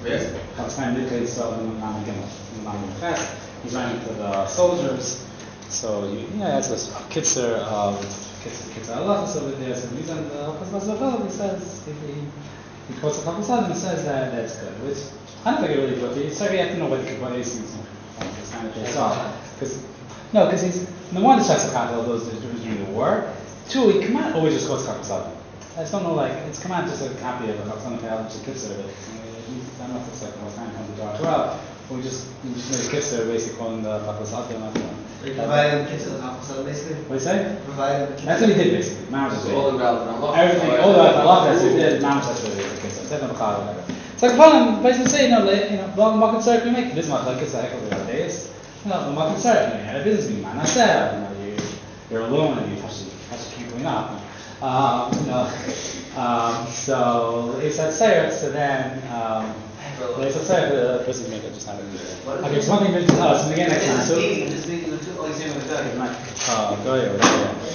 He's writing to the soldiers. So, that's a kitzer of halachas over there. So he's on the halachas. He says, he quotes a couple of and says that that's good. Which I don't think it really good. So you have to know what he's thinking. It's kind of case off. Because he's the one that checks the content of those during the war. Two, he come out always just quotes Kapasad. I just don't know, it's come out just a copy of a Kapasad Pal, just a kitzer of it. I don't know if it's like what's time comes to Torah 12. We just made a kitzer basically calling the Kapasad. They provided the kids to the Kapasad basically? What do you say? Provided the kids. That's what he did basically. All about Allah. Everything, all about Allah, that's what he did. Mamash, that's what he did. It's like fun, basically say, well, Makan Sarah can make it. This is not like it's a heck of a days. The Makan Sarah, you had a business meeting, man. I said, you're alone and you touch the people up. So it's that Sarah, so then, natural. Right, so say the business meeting just happened. What is Okay, it? so one thing we'll tell us, and again next time, This so. meeting, oh, you're saying with the guy. Go, yeah, whatever.